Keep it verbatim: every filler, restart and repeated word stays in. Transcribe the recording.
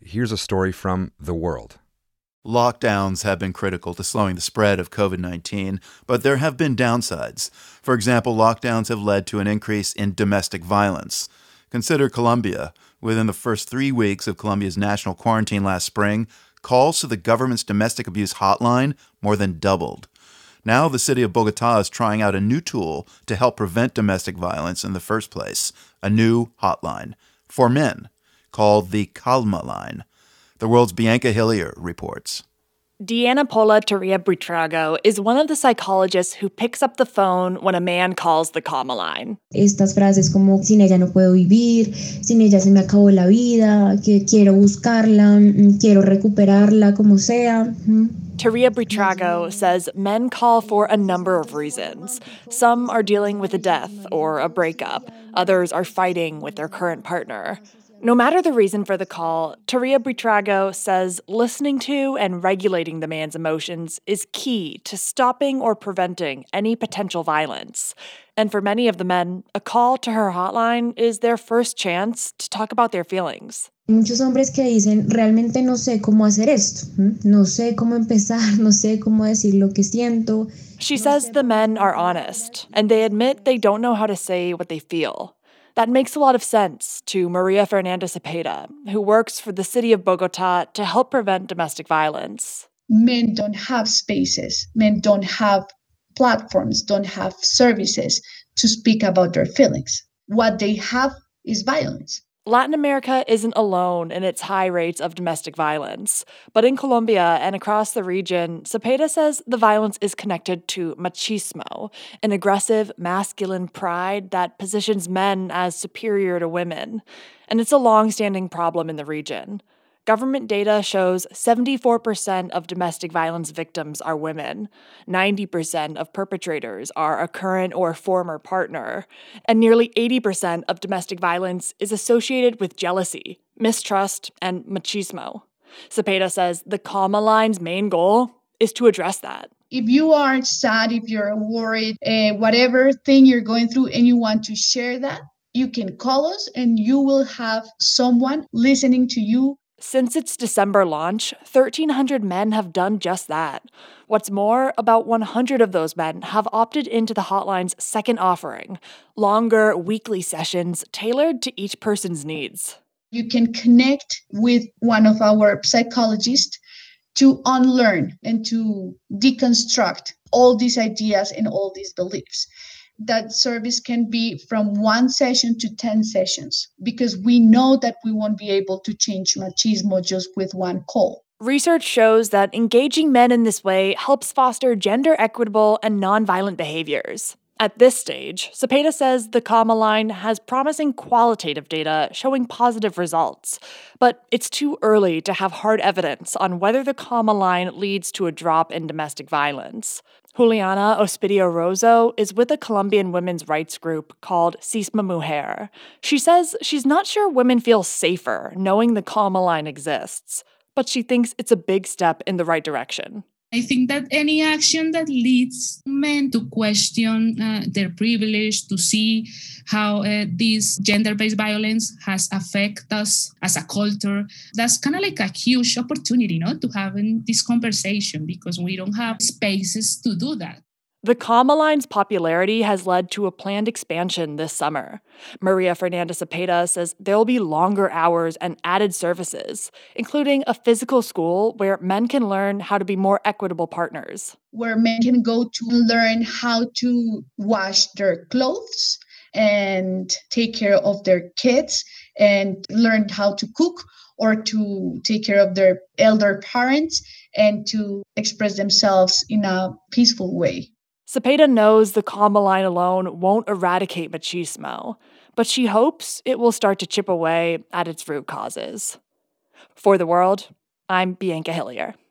here's a story from The World. Lockdowns have been critical to slowing the spread of covid nineteen, but there have been downsides. For example, lockdowns have led to an increase in domestic violence. Consider Colombia. Within the first three weeks of Colombia's national quarantine last spring, calls to the government's domestic abuse hotline more than doubled. Now the city of Bogotá is trying out a new tool to help prevent domestic violence in the first place, a new hotline for men called the Calma Line. The World's Bianca Hillier reports. Diana Paula Torria Buitrago is one of the psychologists who picks up the phone when a man calls the Calma Line. Estas frases como, sin ella no puedo vivir, sin ella se me acabó la vida, que quiero buscarla, quiero recuperarla como sea. Torria Buitrago says men call for a number of reasons. Some are dealing with a death or a breakup. Others are fighting with their current partner. No matter the reason for the call, Torria Buitrago says listening to and regulating the man's emotions is key to stopping or preventing any potential violence. And for many of the men, a call to her hotline is their first chance to talk about their feelings. Muchos hombres que dicen, realmente no sé cómo hacer esto, no sé cómo empezar, no sé cómo decir lo que siento. She says the men are honest, and they admit they don't know how to say what they feel. That makes a lot of sense to Maria Fernanda Cepeda, who works for the city of Bogotá to help prevent domestic violence. Men don't have spaces. Men don't have platforms, don't have services to speak about their feelings. What they have is violence. Latin America isn't alone in its high rates of domestic violence. But in Colombia and across the region, Cepeda says the violence is connected to machismo, an aggressive, masculine pride that positions men as superior to women. And it's a long-standing problem in the region. Government data shows seventy-four percent of domestic violence victims are women, ninety percent of perpetrators are a current or former partner, and nearly eighty percent of domestic violence is associated with jealousy, mistrust, and machismo. Cepeda says the Calma Line's main goal is to address that. If you are sad, if you're worried, uh, whatever thing you're going through and you want to share that, you can call us and you will have someone listening to you. Since its December launch, thirteen hundred men have done just that. What's more, about one hundred of those men have opted into the hotline's second offering, longer weekly sessions tailored to each person's needs. You can connect with one of our psychologists to unlearn and to deconstruct all these ideas and all these beliefs. That service can be from one session to ten sessions because we know that we won't be able to change machismo just with one call. Research shows that engaging men in this way helps foster gender-equitable and nonviolent behaviors. At this stage, Cepeda says the Calma Line has promising qualitative data showing positive results, but it's too early to have hard evidence on whether the Calma Line leads to a drop in domestic violence. Juliana Ospidio Rozo is with a Colombian women's rights group called Cisma Mujer. She says she's not sure women feel safer knowing the Calma Line exists, but she thinks it's a big step in the right direction. I think that any action that leads men to question uh, their privilege, to see how uh, this gender-based violence has affected us as a culture, that's kind of like a huge opportunity, no, to have this conversation because we don't have spaces to do that. The Calma Line's popularity has led to a planned expansion this summer. Maria Fernanda Cepeda says there will be longer hours and added services, including a physical school where men can learn how to be more equitable partners. Where men can go to learn how to wash their clothes and take care of their kids and learn how to cook or to take care of their elder parents and to express themselves in a peaceful way. Cepeda knows the Calma Line alone won't eradicate machismo, but she hopes it will start to chip away at its root causes. For The World, I'm Bianca Hillier.